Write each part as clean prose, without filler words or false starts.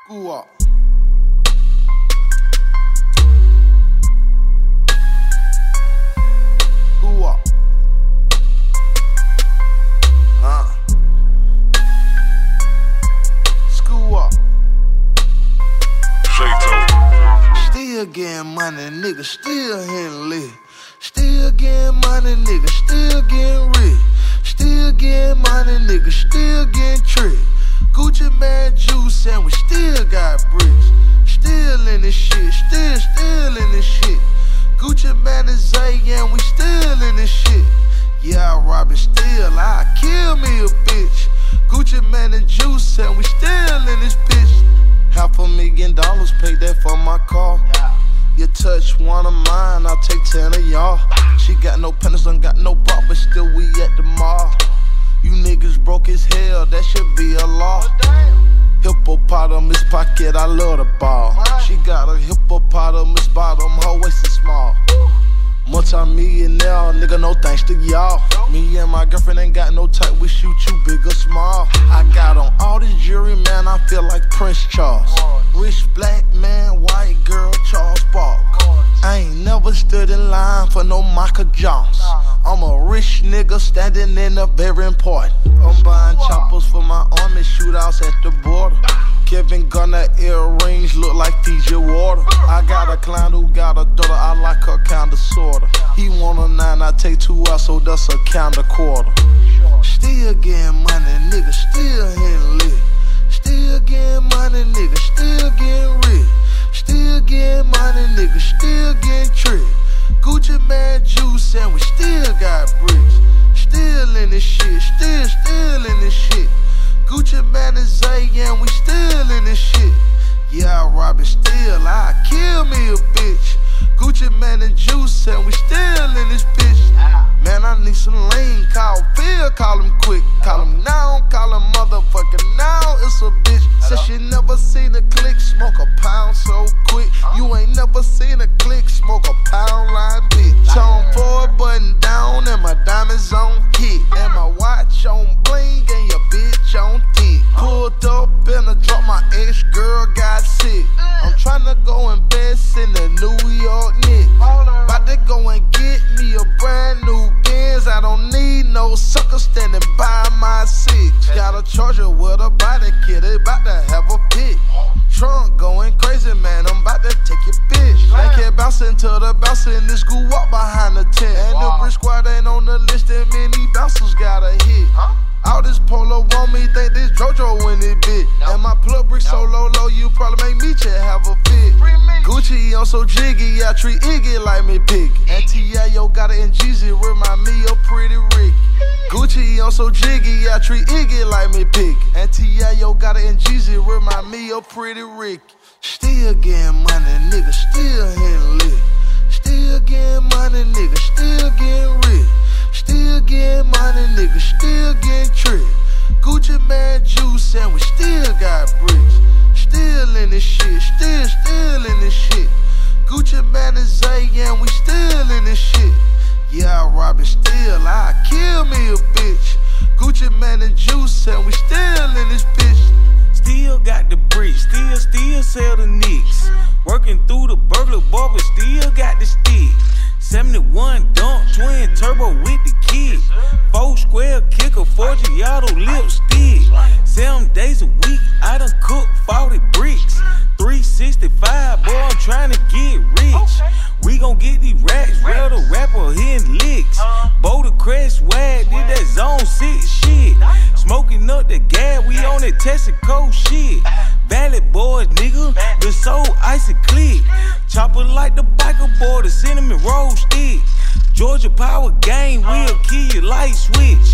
School up. School up. School up. Still getting money, nigga, still hitting lit. Still getting money, nigga, still getting rich. Still getting money, nigga, still getting tricked. Gucci Man juice and we still got bricks. Still in this shit, still in this shit. Gucci Man is Zay and we still in this shit. Yeah, I rob it still, I kill me a bitch. Gucci Man and juice and we still in this bitch. $500,000, paid that for my car. You touch one of mine, I'll take 10 of y'all. She got no pennies, don't got no bra, but still we at the mall. You niggas broke as hell, that should be a law. Hippopotamus pocket, I love the ball. She got a hippopotamus bottom, her waist is small. Multi-millionaire, nigga, no thanks to y'all. Me and my girlfriend ain't got no type, we shoot you big or small. I got on all this jewelry, man, I feel like Prince Charles. Rich black man, white girl, Charles Barkley. I ain't never stood in line for no Michael Jones. I'm a rich nigga standing in a very important. I'm buying choppers for my army, shootouts at the border. Kevin Gunner earrings look like Fiji water. I got a client who got a daughter, I like her kinda sorta. He want a 9, I take 2 out, so that's a kinda quarter. Still getting money, nigga, still hitting lit. Still getting money, nigga, still getting rich. Still getting money, nigga, still getting tricked. Gucci Man juice and we still got bricks. Still in this shit, still in this shit. Gucci Man is Zay and we still in this shit. Yeah, I rob it still, I kill me a bitch. Gucci Man and juice and we still in this bitch. Man, I need some lean, call Phil, call him quick. Call him now, call him motherfucking now, it's a bitch. Said she never seen a click, smoke a pound so quick. You ain't never seen a click, smoke a pound line bitch. Tone 4 button down and my diamonds on hit. And my watch on bling and your bitch on tick. Pulled up and I dropped my ex-girl got sick. I'm tryna go invest in the New York Knicks. About to go and get me a brand new Benz. I don't need no sucker standing by my 6. Got a Charger with a body kit, they about to have a pit. Trunk going crazy, man, I'm about to take your bitch. Like it bouncing to the bouncing, this school walk behind the tent. And the brick squad ain't on the list, that many bouncers got a hit. All this polo want me, think this JoJo in it bitch. And my plug brick so low, you probably make me just have a fit. Gucci, I'm so jiggy, I treat Iggy like me pig. And T.I.O. got it in Jeezy, remind me of Pretty Rick. Gucci, I'm so jiggy, I treat Iggy like me pig. And T.I.O. got it in Jeezy, remind me of Pretty Rick. Still getting money, nigga, still hitting lit. Still getting money, nigga, still getting rich. Still getting money, nigga, still getting tricked. Gucci Man juice and we still got bricks. Still in this shit, still in this shit. Gucci Man is Zay and we still in this shit. Yeah, I rob it still, I kill me a bitch. Gucci Man and juice and we still in this bitch. Still got the bricks, still sell the nicks. Working through the burglar bar, but still got the stick. 71 dunk, twin turbo with the kid. 4 square kicker, 4 Giotto lipstick. 7 days a week, I done cooked 40 bricks. 365, boy, I'm trying to get rich. We gon' get these racks, real the rapper hitting licks. Boulder Crest swag, did that zone 6 shit. Smoking up the gas, we on that Texaco shit. Valley boys, nigga, the soul icy click. Chopper like the biker boy, the cinnamon roll stick. Georgia Power Gang, we'll kill you light switch.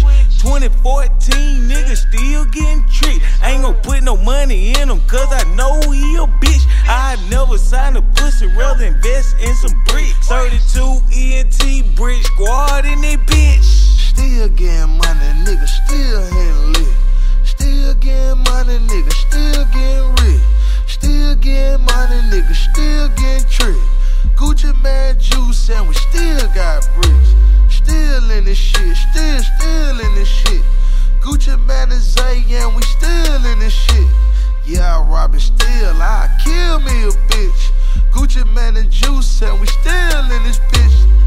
2014, niggas still getting tricked. Ain't gon' put no money in him, cause I know he a bitch. I never signed a pussy, rather invest in some bricks. 32 ENT brick squad in that bitch. Still getting money, nigga, still hitting lit. Still getting money, nigga, still getting rich. Still getting money, nigga, still getting tricked. Gucci Man juice and we still got bricks. Still in this shit, still in this shit. Gucci Man is Zay and we still in this shit. Yeah, I rob robbing still. I kill me a bitch. Gucci man and Juice and we still in this bitch.